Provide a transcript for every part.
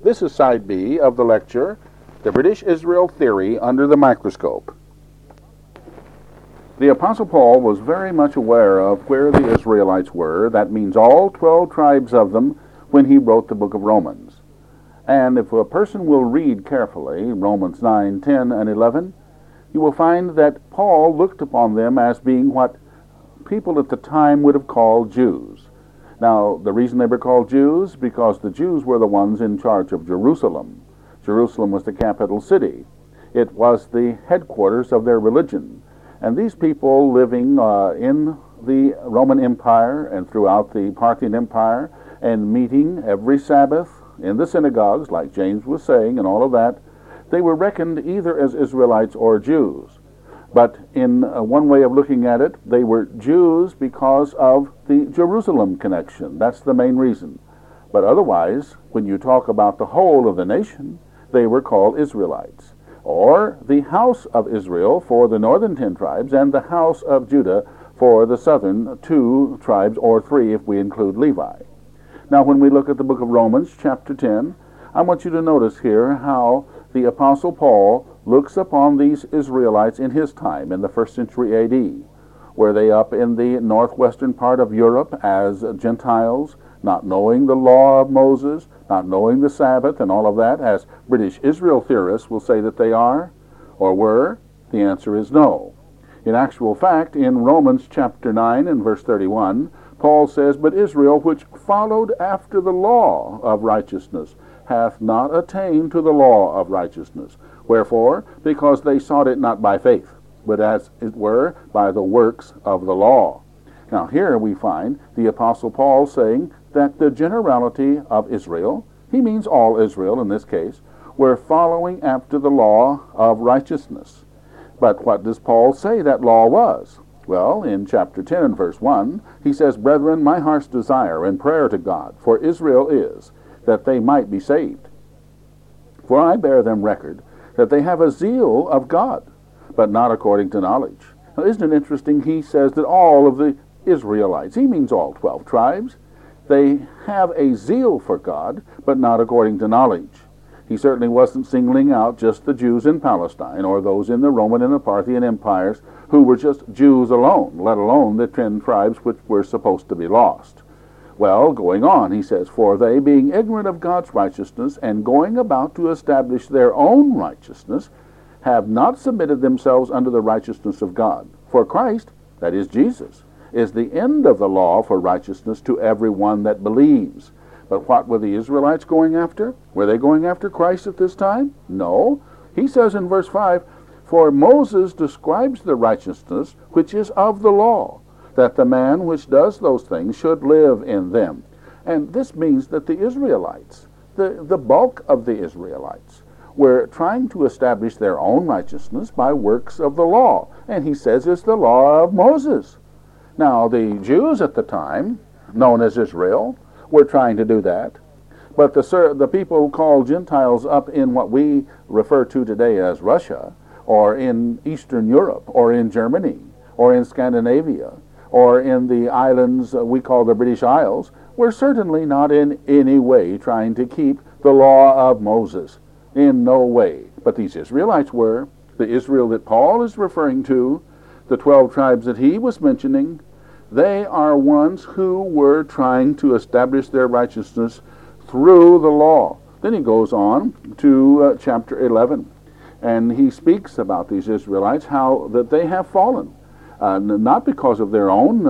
This is Side B of the lecture, The British Israel Theory Under the Microscope. The Apostle Paul was very much aware of where the Israelites were, that means all 12 tribes of them, when he wrote the book of Romans. And if a person will read carefully Romans 9, 10, and 11, you will find that Paul looked upon them as being what people at the time would have called Jews. Now, the reason they were called Jews, because the Jews were the ones in charge of Jerusalem. Jerusalem was the capital city. It was the headquarters of their religion. And these people living in the Roman Empire and throughout the Parthian Empire and meeting every Sabbath in the synagogues, like James was saying, and all of that, they were reckoned either as Israelites or Jews. But in one way of looking at it, they were Jews because of the Jerusalem connection. That's the main reason. But otherwise, when you talk about the whole of the nation, they were called Israelites, or the house of Israel for the northern 10 tribes, and the house of Judah for the southern 2 tribes, or 3 if we include Levi. Now, when we look at the book of Romans, chapter 10, I want you to notice here how the Apostle Paul looks upon these Israelites in his time, in the 1st century A.D. Were they up in the northwestern part of Europe as Gentiles, not knowing the law of Moses, not knowing the Sabbath and all of that, as British Israel theorists will say that they are, or were? The answer is no. In actual fact, in Romans chapter 9 and verse 31, Paul says, "But Israel, which followed after the law of righteousness, hath not attained to the law of righteousness. Wherefore? Because they sought it not by faith, but as it were by the works of the law." Now here we find the Apostle Paul saying that the generality of Israel, he means all Israel in this case, were following after the law of righteousness. But what does Paul say that law was? Well, in chapter 10 and verse 1, he says, "Brethren, my heart's desire and prayer to God for Israel is that they might be saved. For I bear them record that they have a zeal of God, but not according to knowledge." Now, isn't it interesting? He says that all of the Israelites, he means all 12 tribes, they have a zeal for God, but not according to knowledge. He certainly wasn't singling out just the Jews in Palestine or those in the Roman and the Parthian empires who were just Jews alone, let alone the 10 tribes which were supposed to be lost. Well, going on, he says, "For they, being ignorant of God's righteousness, and going about to establish their own righteousness, have not submitted themselves unto the righteousness of God. For Christ," that is Jesus, "is the end of the law for righteousness to every one that believes." But what were the Israelites going after? Were they going after Christ at this time? No. He says in verse 5, "For Moses describes the righteousness which is of the law, that the man which does those things should live in them." And this means that the Israelites, the bulk of the Israelites, were trying to establish their own righteousness by works of the law. And he says it's the law of Moses. Now, the Jews at the time, known as Israel, were trying to do that. But the people called Gentiles up in what we refer to today as Russia, or in Eastern Europe, or in Germany, or in Scandinavia, or in the islands we call the British Isles, were certainly not in any way trying to keep the law of Moses. In no way. But these Israelites were. The Israel that Paul is referring to, the 12 tribes that he was mentioning, they are ones who were trying to establish their righteousness through the law. Then he goes on to chapter 11, and he speaks about these Israelites, how that they have fallen. Not because of their own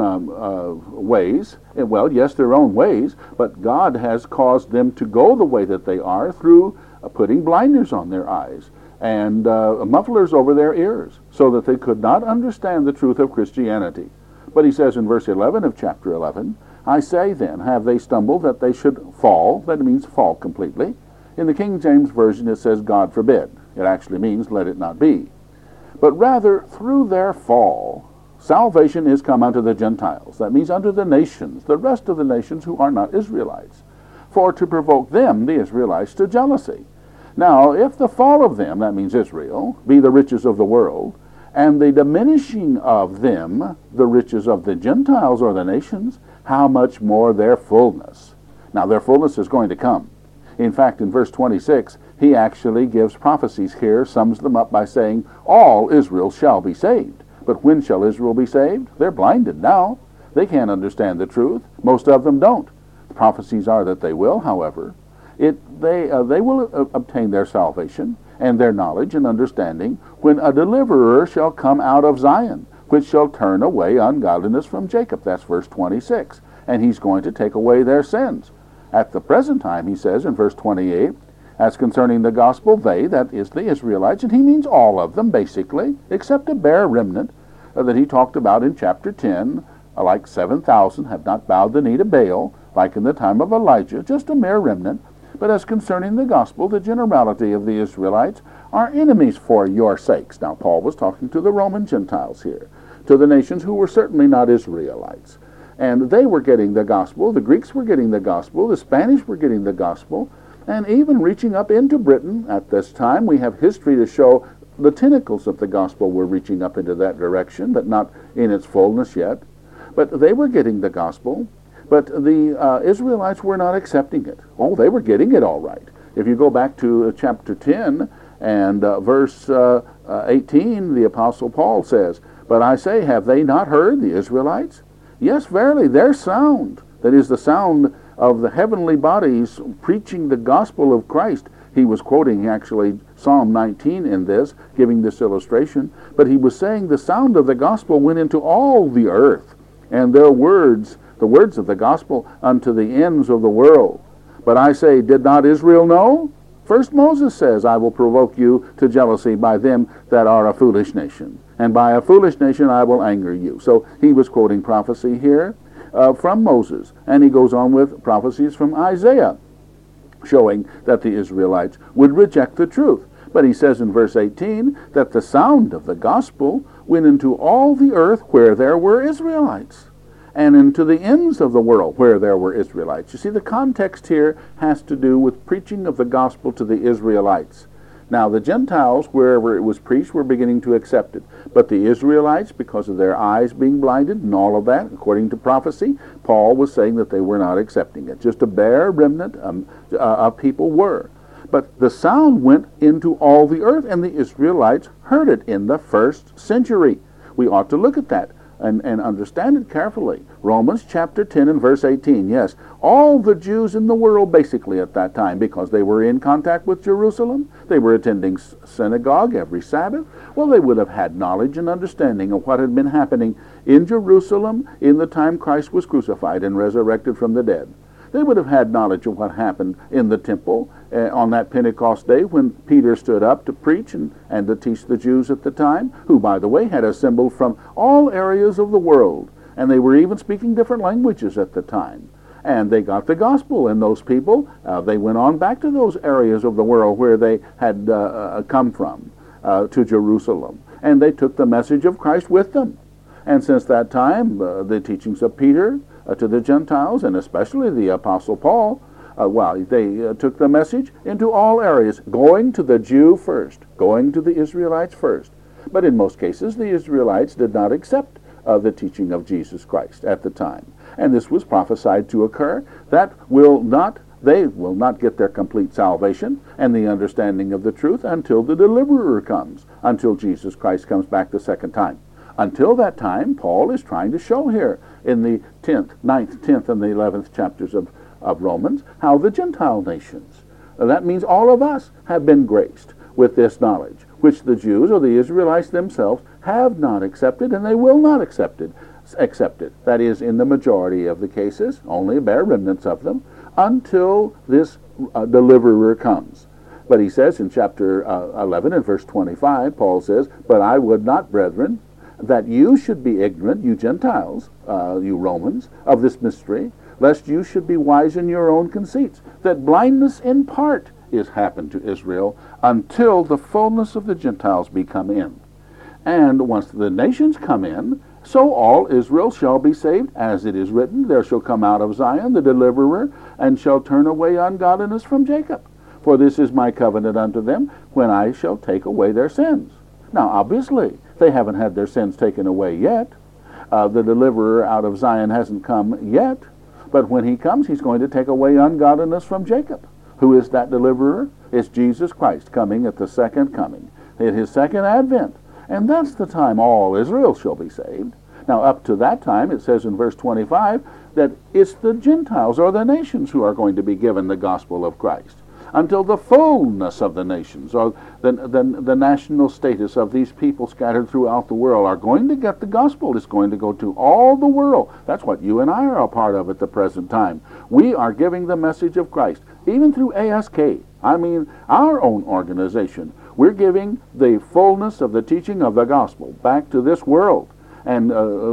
ways, well, yes, their own ways, but God has caused them to go the way that they are through putting blinders on their eyes and mufflers over their ears, so that they could not understand the truth of Christianity. But he says in verse 11 of chapter 11, "I say then, have they stumbled that they should fall?" That means fall completely. In the King James Version it says, "God forbid." It actually means, "let it not be." But rather, through their fall, salvation is come unto the Gentiles. That means unto the nations, the rest of the nations who are not Israelites, for to provoke them, the Israelites, to jealousy. Now, if the fall of them, that means Israel, be the riches of the world, and the diminishing of them, the riches of the Gentiles or the nations, how much more their fullness? Now, their fullness is going to come. In fact, in verse 26, he actually gives prophecies here, sums them up by saying, all Israel shall be saved. But when shall Israel be saved? They're blinded now. They can't understand the truth. Most of them don't. The prophecies are that they will, however. They will obtain their salvation and their knowledge and understanding when a deliverer shall come out of Zion, which shall turn away ungodliness from Jacob. That's verse 26. And he's going to take away their sins. At the present time, he says in verse 28, as concerning the gospel, they, that is the Israelites, and he means all of them, basically, except a bare remnant that he talked about in chapter 10, like 7,000 have not bowed the knee to Baal, like in the time of Elijah, just a mere remnant. But as concerning the gospel, the generality of the Israelites are enemies for your sakes. Now, Paul was talking to the Roman Gentiles here, to the nations who were certainly not Israelites. And they were getting the gospel, the Greeks were getting the gospel, the Spanish were getting the gospel, and even reaching up into Britain at this time. We have history to show the tentacles of the gospel were reaching up into that direction, but not in its fullness yet. But they were getting the gospel, but the Israelites were not accepting it. Oh, they were getting it all right. If you go back to chapter 10 and verse 18, the Apostle Paul says, but I say, have they not heard, the Israelites? Yes, verily, their sound, that is the sound of the heavenly bodies preaching the gospel of Christ. He was quoting actually Psalm 19 in this, giving this illustration, but he was saying the sound of the gospel went into all the earth, and their words, the words of the gospel, unto the ends of the world. But I say, did not Israel know? First Moses says, I will provoke you to jealousy by them that are a foolish nation, and by a foolish nation I will anger you. So he was quoting prophecy here from Moses, and he goes on with prophecies from Isaiah, showing that the Israelites would reject the truth. But he says in verse 18 that the sound of the gospel went into all the earth where there were Israelites, and into the ends of the world where there were Israelites. You see, the context here has to do with preaching of the gospel to the Israelites. Now, the Gentiles, wherever it was preached, were beginning to accept it. But the Israelites, because of their eyes being blinded and all of that, according to prophecy, Paul was saying that they were not accepting it. Just a bare remnant of people were. But the sound went into all the earth, and the Israelites heard it in the first century. We ought to look at that and understand it carefully. Romans chapter 10 and verse 18. Yes, all the Jews in the world basically at that time, because they were in contact with Jerusalem, they were attending synagogue every Sabbath. Well, they would have had knowledge and understanding of what had been happening in Jerusalem in the time Christ was crucified and resurrected from the dead. They would have had knowledge of what happened in the temple on that Pentecost day when Peter stood up to preach and to teach the Jews at the time, who, by the way, had assembled from all areas of the world. And they were even speaking different languages at the time. And they got the gospel, and those people, they went on back to those areas of the world where they had come from, to Jerusalem. And they took the message of Christ with them. And since that time, the teachings of Peter to the Gentiles, and especially the Apostle Paul, they took the message into all areas, going to the Jew first, going to the Israelites first. But in most cases, the Israelites did not accept the teaching of Jesus Christ at the time. And this was prophesied to occur. They will not get their complete salvation and the understanding of the truth until the deliverer comes, until Jesus Christ comes back the second time. Until that time, Paul is trying to show here in the 9th, 10th, and the 11th chapters of Romans how the Gentile nations, that means all of us, have been graced with this knowledge, which the Jews or the Israelites themselves have not accepted, and they will not accept it. That is, in the majority of the cases, only bare remnants of them, until this deliverer comes. But he says in chapter 11 and verse 25, Paul says, but I would not, brethren, that you should be ignorant, you Gentiles, you Romans, of this mystery, lest you should be wise in your own conceits, that blindness in part is happened to Israel until the fullness of the Gentiles be come in. And once the nations come in, so all Israel shall be saved, as it is written, there shall come out of Zion the deliverer, and shall turn away ungodliness from Jacob. For this is my covenant unto them, when I shall take away their sins. Now, obviously, they haven't had their sins taken away yet. The deliverer out of Zion hasn't come yet. But when he comes, he's going to take away ungodliness from Jacob. Who is that deliverer? It's Jesus Christ coming at the second coming, at his second advent. And that's the time all Israel shall be saved. Now, up to that time, it says in verse 25 that it's the Gentiles or the nations who are going to be given the gospel of Christ, until the fullness of the nations, or the national status of these people scattered throughout the world, are going to get the gospel. It's going to go to all the world. That's what you and I are a part of at the present time. We are giving the message of Christ, even through ASK. I mean, our own organization. We're giving the fullness of the teaching of the gospel back to this world. And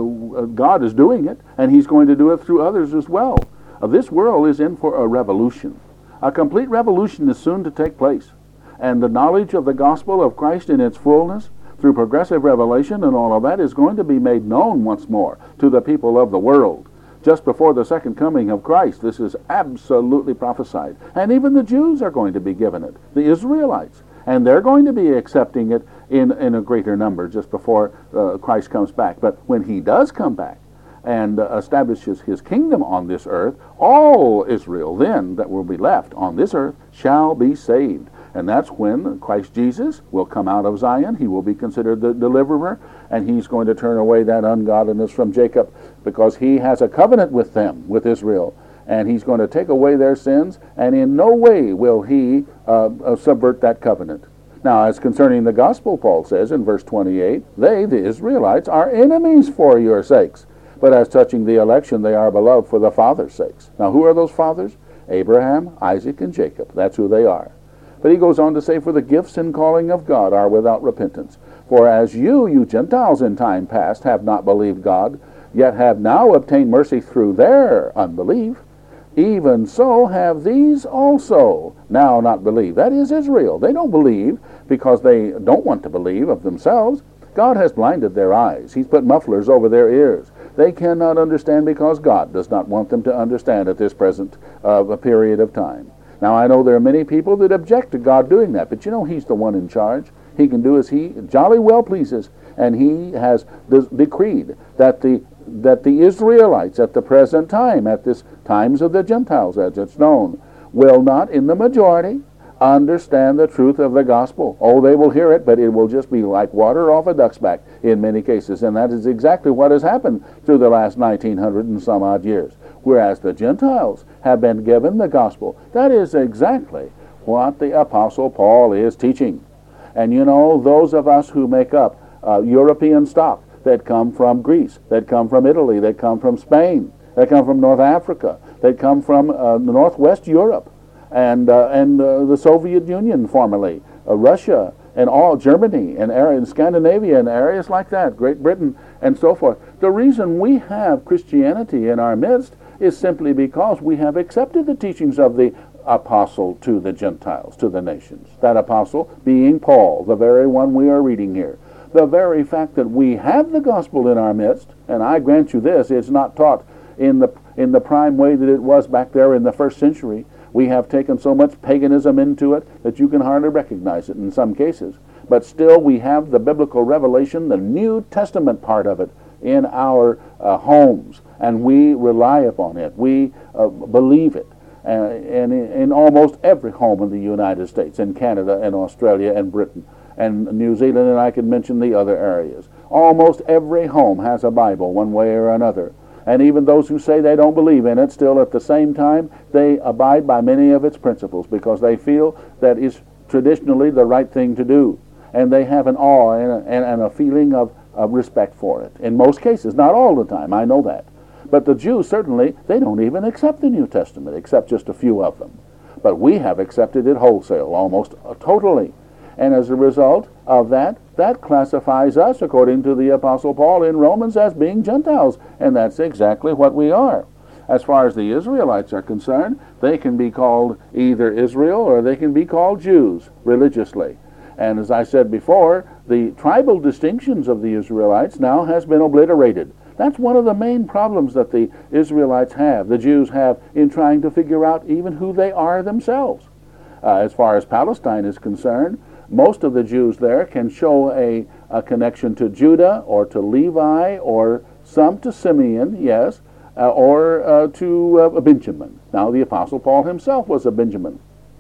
God is doing it, and he's going to do it through others as well. This world is in for a revolution. A complete revolution is soon to take place. And the knowledge of the gospel of Christ in its fullness, through progressive revelation and all of that, is going to be made known once more to the people of the world. Just before the second coming of Christ, this is absolutely prophesied. And even the Jews are going to be given it, the Israelites. And they're going to be accepting it in a greater number just before Christ comes back. But when he does come back and establishes his kingdom on this earth, all Israel then that will be left on this earth shall be saved. And that's when Christ Jesus will come out of Zion. He will be considered the deliverer, and he's going to turn away that ungodliness from Jacob, because he has a covenant with them, with Israel. And he's going to take away their sins, and in no way will he subvert that covenant. Now, as concerning the gospel, Paul says in verse 28, they, the Israelites, are enemies for your sakes. But as touching the election, they are beloved for the fathers' sakes. Now, who are those fathers? Abraham, Isaac, and Jacob. That's who they are. But he goes on to say, for the gifts and calling of God are without repentance. For as you Gentiles in time past, have not believed God, yet have now obtained mercy through their unbelief, even so have these also now not believed. That is Israel. They don't believe because they don't want to believe of themselves. God has blinded their eyes. He's put mufflers over their ears. They cannot understand because God does not want them to understand at this present period of time. Now, I know there are many people that object to God doing that, but you know He's the one in charge. He can do as He jolly well pleases, and He has decreed that the Israelites at the present time, at this times of the Gentiles as it's known, will not in the majority understand the truth of the gospel. Oh, they will hear it, but it will just be like water off a duck's back in many cases, and that is exactly what has happened through the last 1900 and some odd years. Whereas the Gentiles have been given the gospel. That is exactly what the Apostle Paul is teaching. And you know, those of us who make up European stock that come from Greece, that come from Italy, that come from Spain, that come from North Africa, that come from Northwest Europe, and the Soviet Union formerly, Russia, and all Germany, and Scandinavia, and areas like that, Great Britain, and so forth. The reason we have Christianity in our midst is simply because we have accepted the teachings of the apostle to the Gentiles, to the nations. That apostle being Paul, the very one we are reading here. The very fact that we have the gospel in our midst, and I grant you this, it's not taught in the prime way that it was back there in the first century. We have taken so much paganism into it that you can hardly recognize it in some cases. But still we have the biblical revelation, the New Testament part of it, in our homes, and we rely upon it. We believe it. And in almost every home in the United States, in Canada, and Australia, and Britain, and New Zealand, and I could mention the other areas. Almost every home has a Bible one way or another. And even those who say they don't believe in it, still at the same time, they abide by many of its principles because they feel that it's traditionally the right thing to do. And they have an awe and a feeling of respect for it. In most cases, not all the time, I know that. But the Jews, certainly, they don't even accept the New Testament, except just a few of them. But we have accepted it wholesale, almost totally. And as a result of that, that classifies us, according to the Apostle Paul in Romans, as being Gentiles. And that's exactly what we are. As far as the Israelites are concerned, they can be called either Israel or they can be called Jews religiously. And as I said before, the tribal distinctions of the Israelites now has been obliterated. That's one of the main problems that the Israelites have, the Jews have, in trying to figure out even who they are themselves. As far as Palestine is concerned, most of the Jews there can show a connection to Judah or to Levi or some to Simeon, yes, or to Benjamin. Now the Apostle Paul himself was a Benjamin.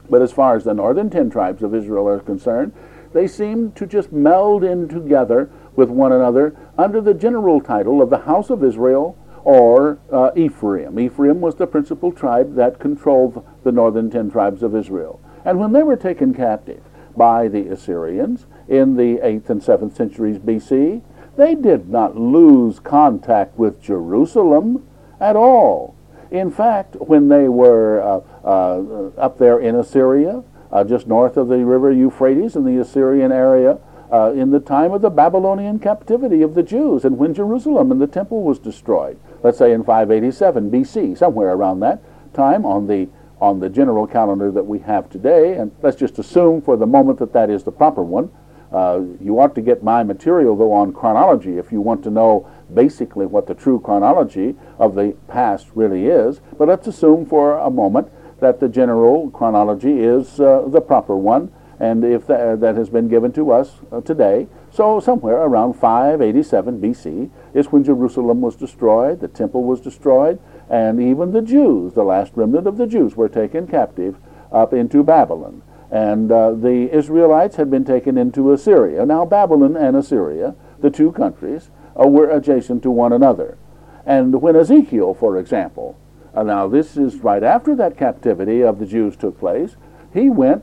But as far as the northern 10 tribes of Israel are concerned, they seem to just meld in together with one another under the general title of the House of Israel, or Ephraim. Ephraim was the principal tribe that controlled the northern 10 tribes of Israel. And when they were taken captive by the Assyrians in the 8th and 7th centuries BC, they did not lose contact with Jerusalem at all. In fact, when they were up there in Assyria, just north of the river Euphrates in the Assyrian area, in the time of the Babylonian captivity of the Jews, and when Jerusalem and the temple was destroyed, let's say in 587 BC, somewhere around that time on the general calendar that we have today, and let's just assume for the moment that that is the proper one. You ought to get my material, though, on chronology if you want to know basically what the true chronology of the past really is. But let's assume for a moment that the general chronology is the proper one, and if that has been given to us today. So somewhere around 587 BC is when Jerusalem was destroyed, the temple was destroyed, and even the Jews, the last remnant of the Jews, were taken captive up into Babylon. And the Israelites had been taken into Assyria. Now Babylon and Assyria, the two countries, were adjacent to one another. And when Ezekiel, for example, now this is right after that captivity of the Jews took place, he went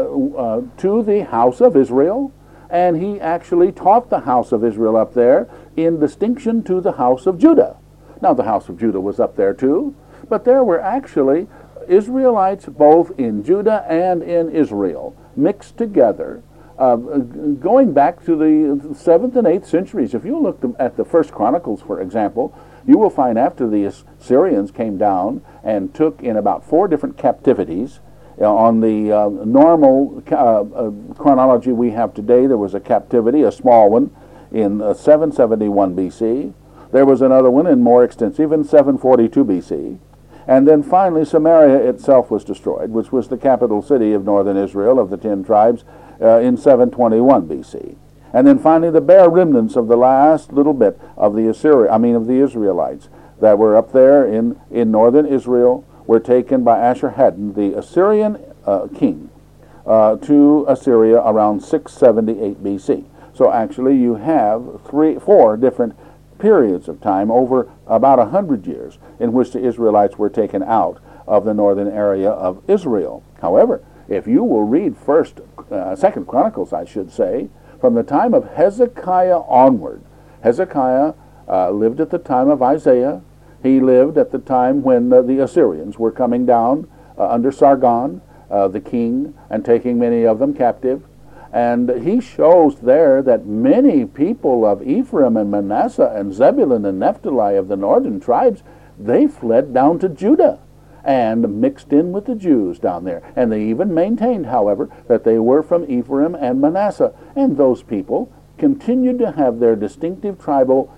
to the house of Israel, and he actually taught the house of Israel up there in distinction to the house of Judah. Now the house of Judah was up there too, but there were actually Israelites both in Judah and in Israel, mixed together, going back to the 7th and 8th centuries. If you look at the First Chronicles, for example, you will find after the Assyrians came down and took in about 4 different captivities, on the normal chronology we have today, there was a captivity, a small one, in 771 BC. There was another one, and more extensive, in 742 BC. And then finally Samaria itself was destroyed, which was the capital city of northern Israel of the 10 tribes, in 721 BC. And then finally the bare remnants of the last little bit of the Israelites that were up there in northern Israel were taken by Ashur-Haddon, the Assyrian king, to Assyria around 678 BC. So actually you have 4 different periods of time over about 100 years in which the Israelites were taken out of the northern area of Israel. However, if you will read Second Chronicles, I should say, from the time of Hezekiah onward, Hezekiah lived at the time of Isaiah. He lived at the time when the Assyrians were coming down under Sargon, the king, and taking many of them captive. And he shows there that many people of Ephraim and Manasseh and Zebulun and Naphtali of the northern tribes, they fled down to Judah and mixed in with the Jews down there. And they even maintained, however, that they were from Ephraim and Manasseh. And those people continued to have their distinctive tribal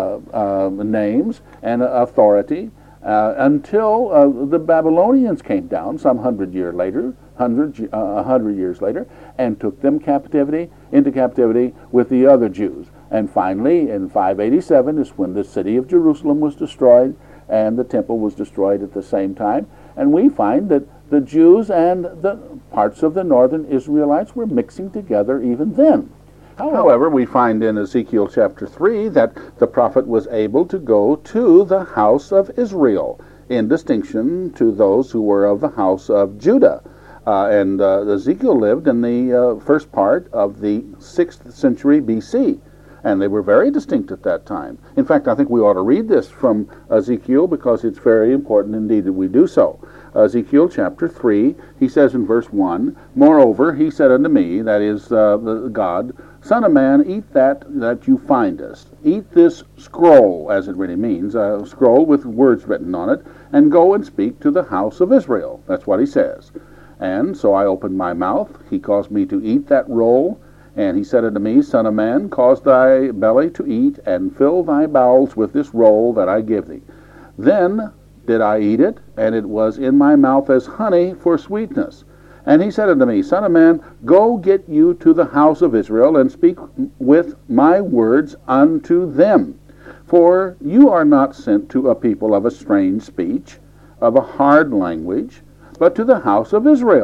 names and authority until the Babylonians came down some 100 years later, and took them into captivity with the other Jews. And finally, in 587 is when the city of Jerusalem was destroyed, and the temple was destroyed at the same time. And we find that the Jews and the parts of the northern Israelites were mixing together even then. However, we find in Ezekiel chapter 3 that the prophet was able to go to the house of Israel, in distinction to those who were of the house of Judah. And Ezekiel lived in the first part of the 6th century BC, and they were very distinct at that time. In fact, I think we ought to read this from Ezekiel because it's very important indeed that we do so. Ezekiel chapter 3, he says in verse 1, "Moreover, he said unto me," that is God, "Son of man, eat that you findest. Eat this scroll," as it really means, a scroll with words written on it, "and go and speak to the house of Israel." That's what he says. And so I opened my mouth. He caused me to eat that roll. And he said unto me, "Son of man, cause thy belly to eat, and fill thy bowels with this roll that I give thee." Then did I eat it, and it was in my mouth as honey for sweetness. And he said unto me, "Son of man, go get you to the house of Israel, and speak with my words unto them. For you are not sent to a people of a strange speech, of a hard language, but to the house of Israel."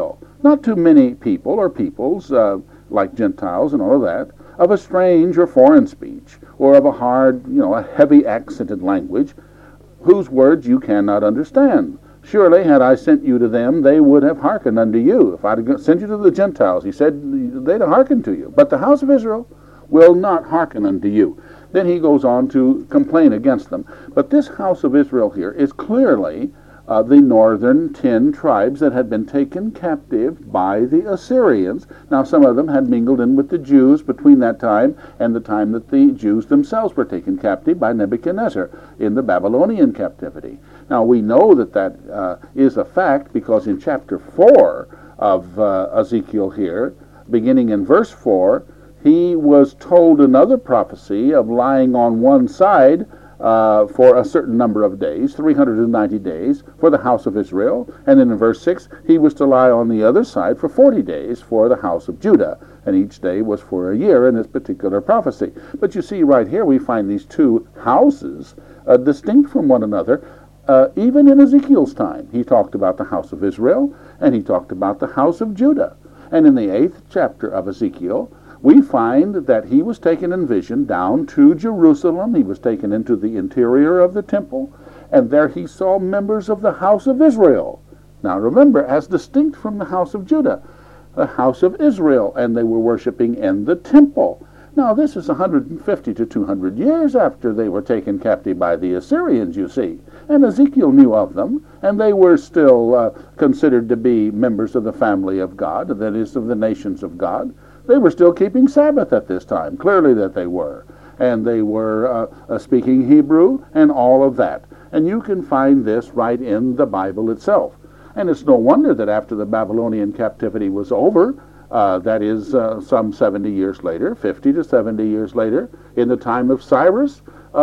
not to many people or peoples, like Gentiles and all of that, of a strange or foreign speech, or of a hard, a heavy accented language, whose words you cannot understand. Surely, had I sent you to them, they would have hearkened unto you. If I had sent you to the Gentiles, he said, they'd have hearkened to you. But the house of Israel will not hearken unto you. Then he goes on to complain against them. But this house of Israel here is clearly the northern 10 tribes that had been taken captive by the Assyrians. Now, some of them had mingled in with the Jews between that time and the time that the Jews themselves were taken captive by Nebuchadnezzar in the Babylonian captivity. Now, we know that that is a fact because in chapter 4 of Ezekiel here, beginning in verse 4, he was told another prophecy of lying on one side for a certain number of days, 390 days, for the house of Israel. And then in verse 6, he was to lie on the other side for 40 days for the house of Judah. And each day was for a year in this particular prophecy. But you see right here we find these two houses distinct from one another. Even in Ezekiel's time, he talked about the house of Israel, and he talked about the house of Judah. And in the 8th chapter of Ezekiel, we find that he was taken in vision down to Jerusalem. He was taken into the interior of the temple, and there he saw members of the house of Israel. Now remember, as distinct from the house of Judah, the house of Israel, and they were worshiping in the temple. Now this is 150 to 200 years after they were taken captive by the Assyrians, you see. And Ezekiel knew of them, and they were still considered to be members of the family of God, that is, of the nations of God. They were still keeping Sabbath at this time, clearly that they were. And they were speaking Hebrew and all of that. And you can find this right in the Bible itself. And it's no wonder that after the Babylonian captivity was over, that is some 70 years later, 50 to 70 years later, in the time of Cyrus,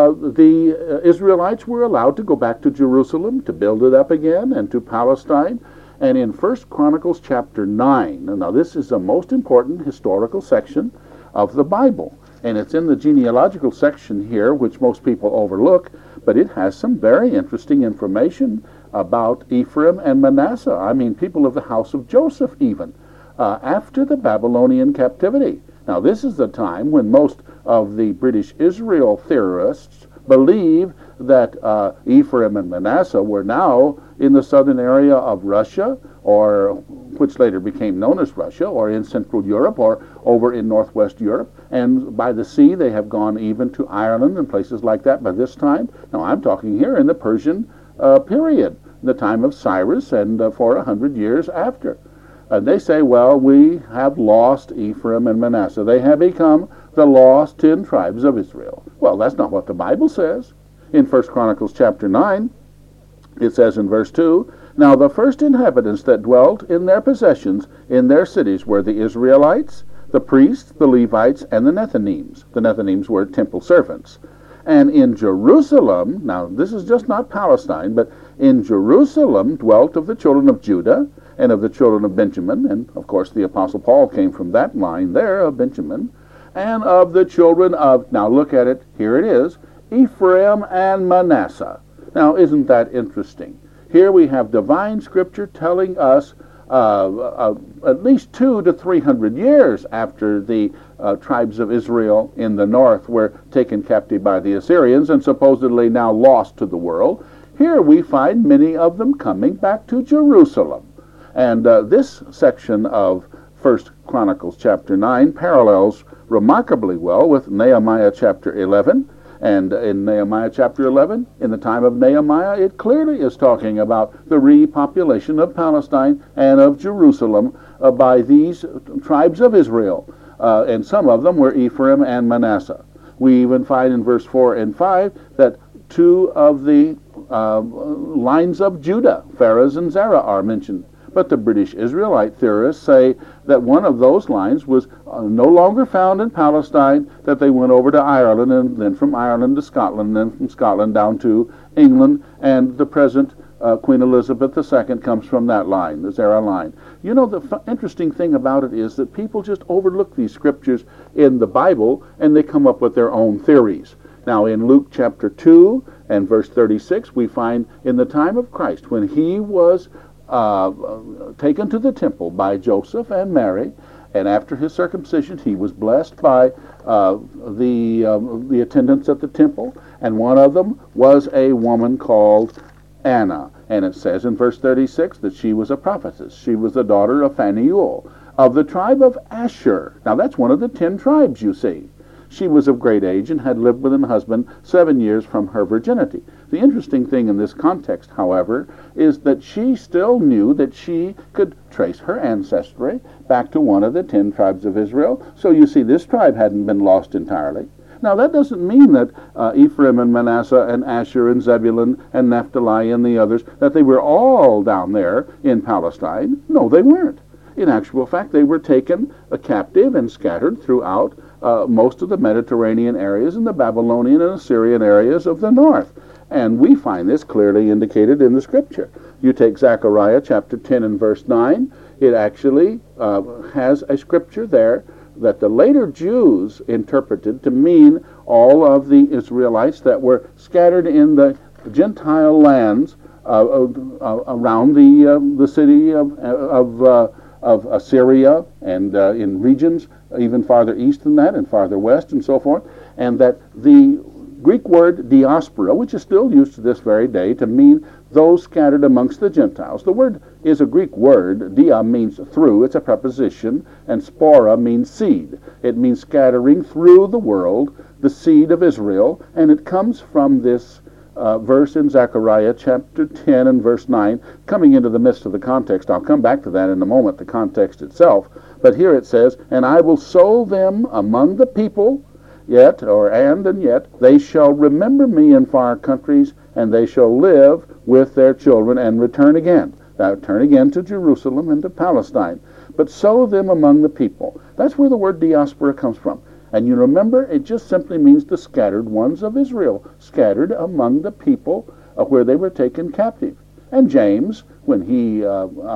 the Israelites were allowed to go back to Jerusalem to build it up again, and to Palestine. And in 1 Chronicles chapter 9, now this is the most important historical section of the Bible. And it's in the genealogical section here, which most people overlook, but it has some very interesting information about Ephraim and Manasseh. I mean, people of the house of Joseph even, after the Babylonian captivity. Now this is the time when most of the British Israel theorists believe that Ephraim and Manasseh were now in the southern area of Russia, or which later became known as Russia, or in Central Europe, or over in Northwest Europe. And by the sea, they have gone even to Ireland and places like that by this time. Now, I'm talking here in the Persian period, the time of Cyrus, and for 100 years after. They say, well, we have lost Ephraim and Manasseh. They have become the lost 10 tribes of Israel. Well, that's not what the Bible says. In 1 Chronicles chapter 9, it says in verse 2, "Now the first inhabitants that dwelt in their possessions in their cities were the Israelites, the priests, the Levites, and the Nethinims." The Nethinims were temple servants. "And in Jerusalem," now this is just not Palestine, but in Jerusalem dwelt of the children of Judah and of the children of Benjamin, and of course the Apostle Paul came from that line there of Benjamin, and of the children of, now look at it, here it is, Ephraim and Manasseh. Now isn't that interesting? Here we have divine scripture telling us at least 200 to 300 years after the tribes of Israel in the north were taken captive by the Assyrians and supposedly now lost to the world. Here we find many of them coming back to Jerusalem. And this section of 1 Chronicles chapter 9 parallels remarkably well with Nehemiah chapter 11. And in Nehemiah chapter 11, in the time of Nehemiah, it clearly is talking about the repopulation of Palestine and of Jerusalem by these tribes of Israel. And some of them were Ephraim and Manasseh. We even find in verse 4 and 5 that two of the lines of Judah, Pharez and Zerah, are mentioned. But the British Israelite theorists say that one of those lines was no longer found in Palestine, that they went over to Ireland, and then from Ireland to Scotland, and then from Scotland down to England, and the present Queen Elizabeth II comes from that line, the Zerah line. You know, the interesting thing about it is that people just overlook these scriptures in the Bible, and they come up with their own theories. Now, in Luke chapter 2 and verse 36, we find in the time of Christ, when he was taken to the temple by Joseph and Mary, and after his circumcision he was blessed by the attendants at the temple, and one of them was a woman called Anna. And it says in verse 36 that she was a prophetess. She was the daughter of Phanuel, of the tribe of Asher. Now that's one of the 10 tribes, you see. She was of great age and had lived with an husband 7 years from her virginity. The interesting thing in this context, however, is that she still knew that she could trace her ancestry back to one of the 10 tribes of Israel. So you see, this tribe hadn't been lost entirely. Now, that doesn't mean that Ephraim and Manasseh and Asher and Zebulun and Naphtali and the others, that they were all down there in Palestine. No, they weren't. In actual fact, they were taken captive and scattered throughout most of the Mediterranean areas and the Babylonian and Assyrian areas of the north. And we find this clearly indicated in the Scripture. You take Zechariah chapter 10 and verse 9. It actually has a scripture there that the later Jews interpreted to mean all of the Israelites that were scattered in the Gentile lands around the city of Assyria, and in regions even farther east than that and farther west and so forth, and that the Greek word diaspora, which is still used to this very day to mean those scattered amongst the Gentiles. The word is a Greek word. Dia means through. It's a preposition. And spora means seed. It means scattering through the world, the seed of Israel. And it comes from this verse in Zechariah chapter 10 and verse 9, coming into the midst of the context. I'll come back to that in a moment, the context itself. But here it says, "And I will sow them among the people, yet they shall remember me in far countries, and they shall live with their children and return again." Now, turn again to Jerusalem and to Palestine. But sow them among the people. That's where the word diaspora comes from. And you remember, it just simply means the scattered ones of Israel, scattered among the people where they were taken captive. And James, when he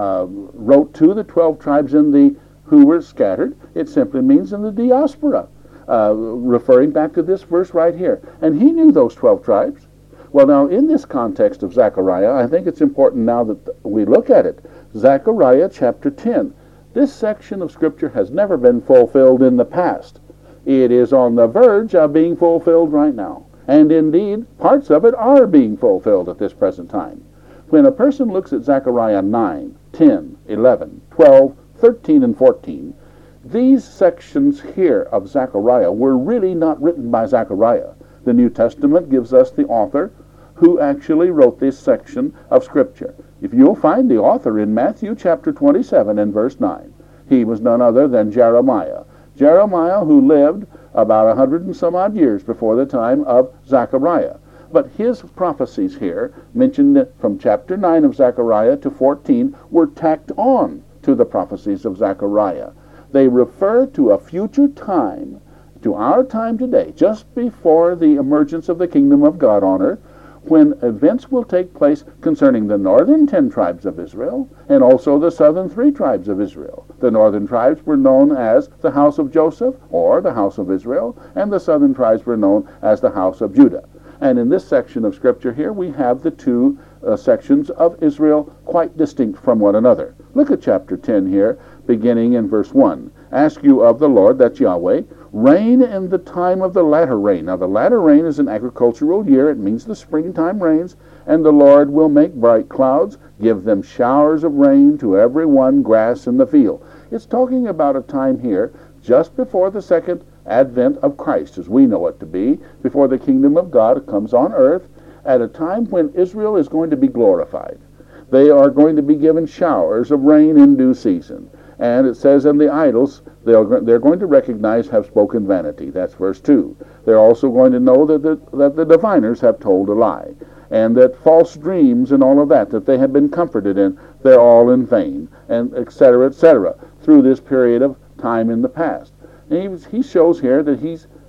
wrote to the 12 tribes who were scattered, it simply means in the diaspora. Referring back to this verse right here. And he knew those 12 tribes. Well, now, in this context of Zechariah, I think it's important now that we look at it. Zechariah chapter 10. This section of Scripture has never been fulfilled in the past. It is on the verge of being fulfilled right now. And indeed, parts of it are being fulfilled at this present time. When a person looks at Zechariah 9, 10, 11, 12, 13, and 14, these sections here of Zechariah were really not written by Zechariah. The New Testament gives us the author who actually wrote this section of Scripture. If you'll find the author in Matthew chapter 27 and verse 9, he was none other than Jeremiah. Jeremiah, who lived about 100 and some odd years before the time of Zechariah. But his prophecies here, mentioned from chapter 9 of Zechariah to 14, were tacked on to the prophecies of Zechariah. They refer to a future time, to our time today, just before the emergence of the kingdom of God on earth, when events will take place concerning the northern 10 tribes of Israel and also the southern 3 tribes of Israel. The northern tribes were known as the house of Joseph, or the house of Israel, and the southern tribes were known as the house of Judah. And in this section of Scripture here, we have the 2 sections of Israel quite distinct from one another. Look at chapter 10 here, beginning in verse 1. "Ask you of the Lord," that's Yahweh, "rain in the time of the latter rain." Now, the latter rain is an agricultural year. It means the springtime rains. "And the Lord will make bright clouds, give them showers of rain to every one grass in the field." It's talking about a time here just before the second advent of Christ, as we know it to be, before the kingdom of God comes on earth, at a time when Israel is going to be glorified. They are going to be given showers of rain in due season. And it says, "And the idols, they're going to recognize, have spoken vanity." That's verse 2. They're also going to know that the diviners have told a lie, and that false dreams and all of that they have been comforted in, they're all in vain, and etc., through this period of time in the past. And he shows here that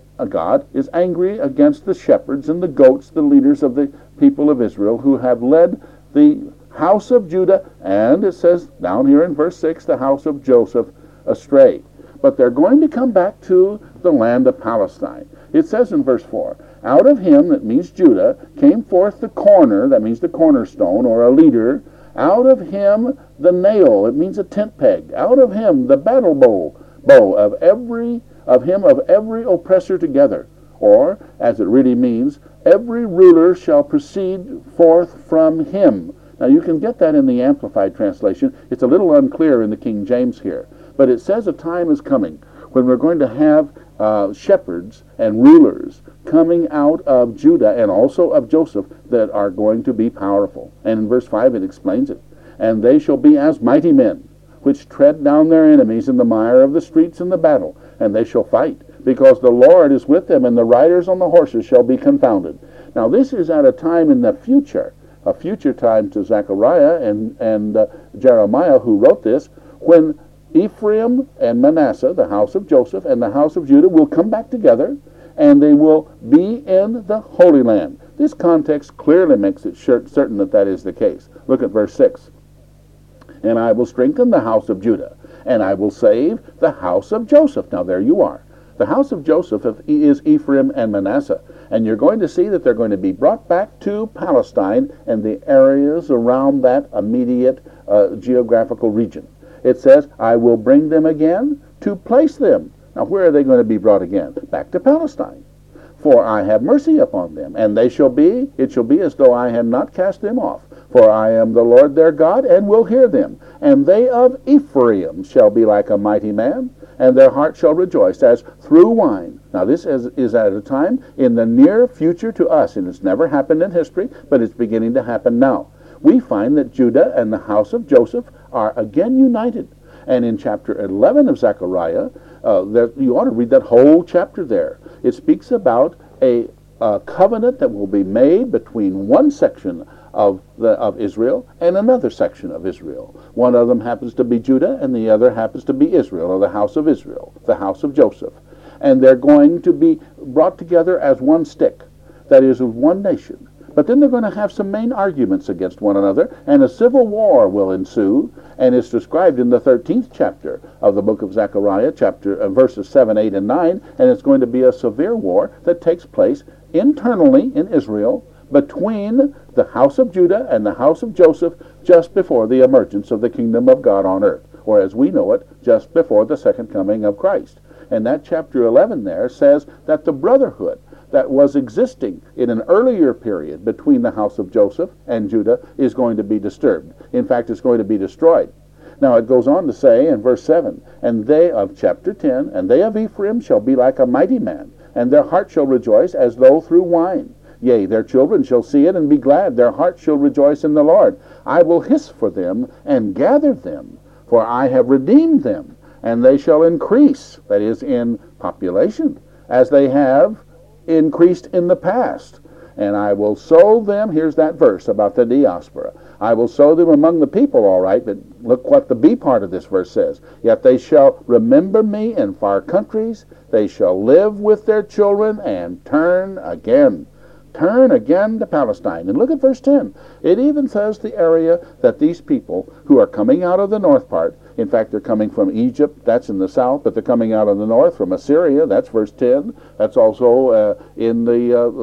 God is angry against the shepherds and the goats, the leaders of the people of Israel, who have led the house of Judah, and it says down here in verse 6, the house of Joseph, astray. But they're going to come back to the land of Palestine. It says in verse 4, "Out of him," that means Judah, "came forth the corner," that means the cornerstone, or a leader, Out of him the nail, it means a tent peg. Out of him the battle bow of every oppressor together. Or, as it really means, every ruler shall proceed forth from him. Now you can get that in the Amplified translation. It's a little unclear in the King James here. But it says a time is coming when we're going to have shepherds and rulers coming out of Judah and also of Joseph that are going to be powerful. And in verse 5 it explains it. And they shall be as mighty men, which tread down their enemies in the mire of the streets in the battle. And they shall fight, because the Lord is with them, and the riders on the horses shall be confounded. Now this is at a time in the future, a future time to Zechariah and Jeremiah, who wrote this, when Ephraim and Manasseh, the house of Joseph, and the house of Judah will come back together, and they will be in the Holy Land. This context clearly makes it certain that that is the case. Look at verse 6. And I will strengthen the house of Judah, and I will save the house of Joseph. Now there you are. The house of Joseph is Ephraim and Manasseh. And you're going to see that they're going to be brought back to Palestine and the areas around that immediate geographical region. It says, I will bring them again to place them. Now where are they going to be brought again? Back to Palestine. For I have mercy upon them, and it shall be as though I had not cast them off. For I am the Lord their God, and will hear them. And they of Ephraim shall be like a mighty man, and their heart shall rejoice as through wine. Now this is at a time in the near future to us, and it's never happened in history, but it's beginning to happen now. We find that Judah and the house of Joseph are again united. And in chapter 11 of Zechariah, you ought to read that whole chapter there. It speaks about a covenant that will be made between one section of Israel and another section of Israel. One of them happens to be Judah, and the other happens to be Israel, or the house of Israel, the house of Joseph. And they're going to be brought together as one stick, that is, of one nation. But then they're going to have some main arguments against one another, and a civil war will ensue, and it's described in the 13th chapter of the book of Zechariah, verses 7, 8, and 9, and it's going to be a severe war that takes place internally in Israel between the house of Judah and the house of Joseph just before the emergence of the kingdom of God on earth, or as we know it, just before the second coming of Christ. And that chapter 11 there says that the brotherhood that was existing in an earlier period between the house of Joseph and Judah is going to be disturbed. In fact, it's going to be destroyed. Now it goes on to say in verse 7, and they of chapter 10, and they of Ephraim shall be like a mighty man, and their heart shall rejoice as though through wine. Yea, their children shall see it and be glad. Their heart shall rejoice in the Lord. I will hiss for them and gather them, for I have redeemed them, and they shall increase, that is, in population, as they have increased in the past. And I will sow them, here's that verse about the diaspora. I will sow them among the people, all right, but look what the B part of this verse says. Yet they shall remember me in far countries. They shall live with their children and turn again. Turn again to Palestine. And look at verse 10. It even says the area that these people who are coming out of the north part, in fact, they're coming from Egypt, that's in the south, but they're coming out of the north from Assyria, that's verse 10. That's also in the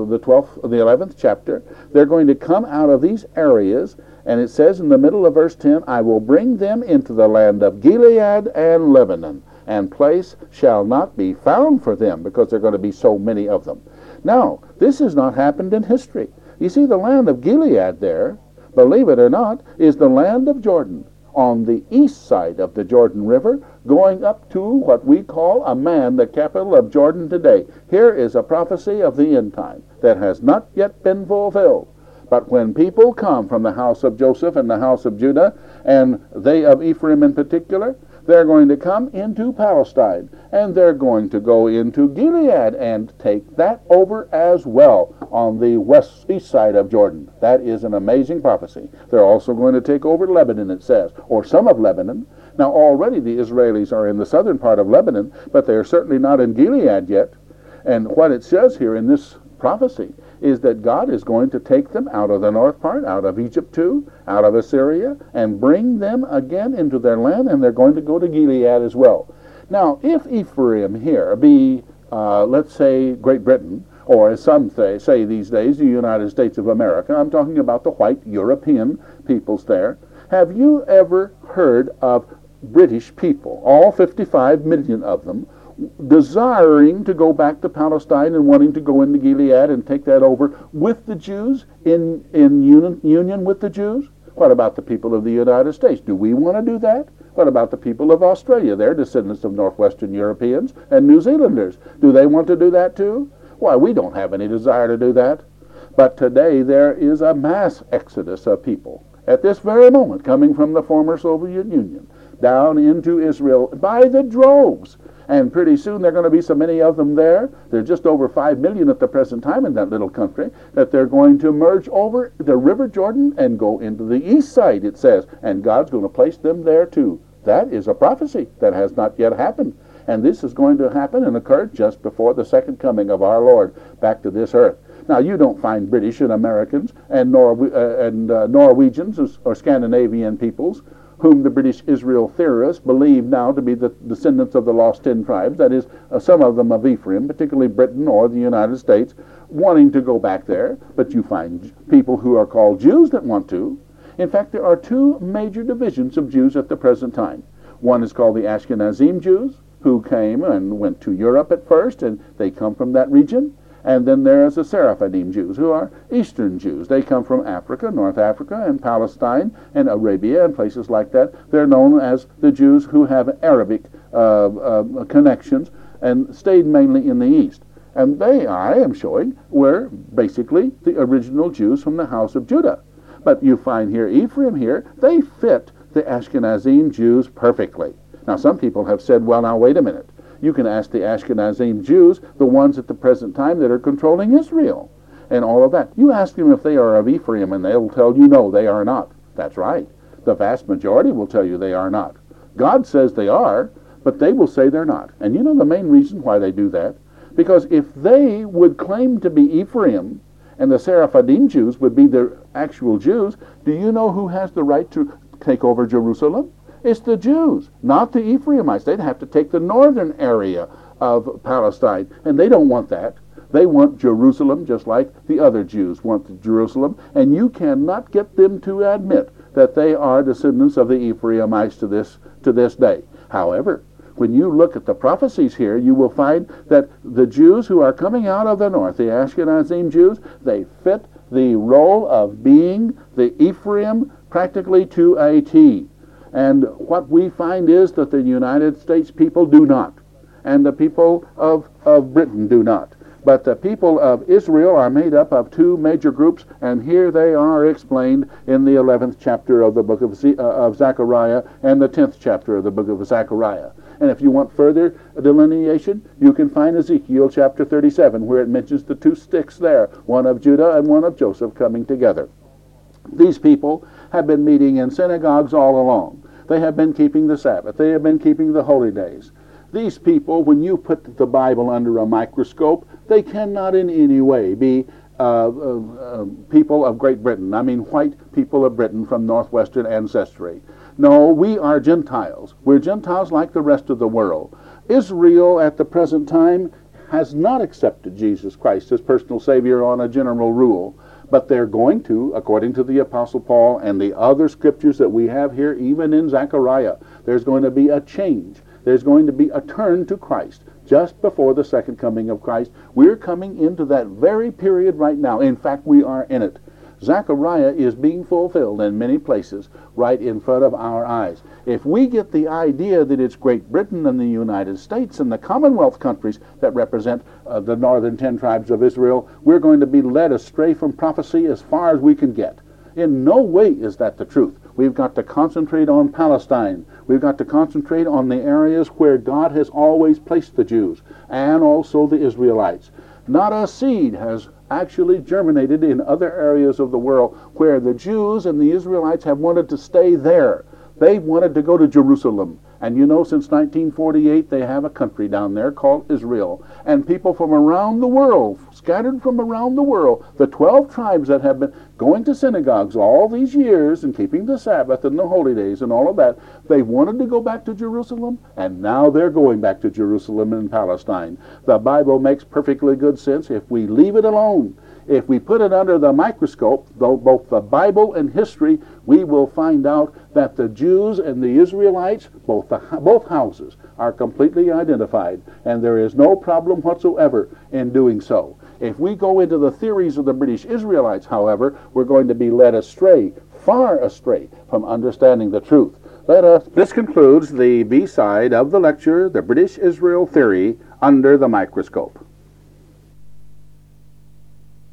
11th chapter. They're going to come out of these areas, and it says in the middle of verse 10, I will bring them into the land of Gilead and Lebanon, and place shall not be found for them, because there are going to be so many of them. Now, this has not happened in history. You see, the land of Gilead there, believe it or not, is the land of Jordan, on the east side of the Jordan River, going up to what we call Amman, the capital of Jordan today. Here is a prophecy of the end time that has not yet been fulfilled. But when people come from the house of Joseph and the house of Judah, and they of Ephraim in particular, they're going to come into Palestine, and they're going to go into Gilead and take that over as well on the east side of Jordan. That is an amazing prophecy. They're also going to take over Lebanon, it says, or some of Lebanon. Now already the Israelis are in the southern part of Lebanon, but they are certainly not in Gilead yet. And what it says here in this prophecy is that God is going to take them out of the north part, out of Egypt too, out of Assyria, and bring them again into their land, and they're going to go to Gilead as well. Now, if Ephraim here be, let's say, Great Britain, or as some say these days, the United States of America, I'm talking about the white European peoples there, Have you ever heard of British people, all 55 million of them, desiring to go back to Palestine and wanting to go into Gilead and take that over with the Jews, in union with the Jews? What about the people of the United States? Do we want to do that? What about the people of Australia? They're descendants of Northwestern Europeans and New Zealanders. Do they want to do that too? Why, we don't have any desire to do that. But today there is a mass exodus of people at this very moment coming from the former Soviet Union down into Israel by the droves. And pretty soon there are going to be so many of them there. There are just over 5 million at the present time in that little country, that they're going to merge over the River Jordan and go into the east side, it says. And God's going to place them there too. That is a prophecy that has not yet happened. And this is going to happen and occur just before the second coming of our Lord back to this earth. Now, you don't find British and Americans and Norwegians or Scandinavian peoples, whom the British Israel theorists believe now to be the descendants of the lost 10 tribes, that is, some of them of Ephraim, particularly Britain or the United States, wanting to go back there. But you find people who are called Jews that want to. In fact, there are two major divisions of Jews at the present time. One is called the Ashkenazim Jews, who came and went to Europe at first, and they come from that region. And then there is the Sephardim Jews, who are Eastern Jews. They come from Africa, North Africa, and Palestine, and Arabia, and places like that. They're known as the Jews who have Arabic connections and stayed mainly in the East. And they, I am showing, were basically the original Jews from the house of Judah. But you find here, Ephraim here, they fit the Ashkenazim Jews perfectly. Now, some people have said, well, now, wait a minute. You can ask the Ashkenazim Jews, the ones at the present time that are controlling Israel, and all of that. You ask them if they are of Ephraim, and they'll tell you, no, they are not. That's right. The vast majority will tell you they are not. God says they are, but they will say they're not. And you know the main reason why they do that? Because if they would claim to be Ephraim, and the Sephardim Jews would be the actual Jews, do you know who has the right to take over Jerusalem? It's the Jews, not the Ephraimites. They'd have to take the northern area of Palestine, and they don't want that. They want Jerusalem just like the other Jews want Jerusalem, and you cannot get them to admit that they are descendants of the Ephraimites to this day. However, when you look at the prophecies here, you will find that the Jews who are coming out of the north, the Ashkenazim Jews, they fit the role of being the Ephraim practically to a T. And what we find is that the United States people do not, and the people of Britain do not. But the people of Israel are made up of two major groups, and here they are explained in the 11th chapter of the book of Zechariah and the 10th chapter of the book of Zechariah. And if you want further delineation, you can find Ezekiel chapter 37, where it mentions the two sticks there, one of Judah and one of Joseph coming together. These people have been meeting in synagogues all along. They have been keeping the Sabbath. They have been keeping the holy days. These people, when you put the Bible under a microscope, they cannot in any way be people of Great Britain. I mean, white people of Britain from northwestern ancestry. No, we are Gentiles. We're Gentiles like the rest of the world. Israel at the present time has not accepted Jesus Christ as personal Savior on a general rule, but they're going to, according to the Apostle Paul and the other scriptures that we have here, even in Zechariah. There's going to be a change. There's going to be a turn to Christ just before the second coming of Christ. We're coming into that very period right now. In fact, we are in it. Zechariah is being fulfilled in many places right in front of our eyes. If we get the idea that it's Great Britain and the United States and the Commonwealth countries that represent the northern 10 tribes of Israel, we're going to be led astray from prophecy as far as we can get. In no way is that the truth. We've got to concentrate on Palestine. We've got to concentrate on the areas where God has always placed the Jews and also the Israelites. Not a seed has actually germinated in other areas of the world where the Jews and the Israelites have wanted to stay there. They wanted to go to Jerusalem. And you know, since 1948, they have a country down there called Israel. And people from around the world, scattered from around the world, the 12 tribes that have been going to synagogues all these years and keeping the Sabbath and the holy days and all of that, they wanted to go back to Jerusalem, and now they're going back to Jerusalem in Palestine. The Bible makes perfectly good sense if we leave it alone. If we put it under the microscope, though both the Bible and history, we will find out that the Jews and the Israelites, both houses, are completely identified, and there is no problem whatsoever in doing so. If we go into the theories of the British Israelites, however, we're going to be led astray, far astray, from understanding the truth. This concludes the B-side of the lecture, The British Israel Theory Under the Microscope.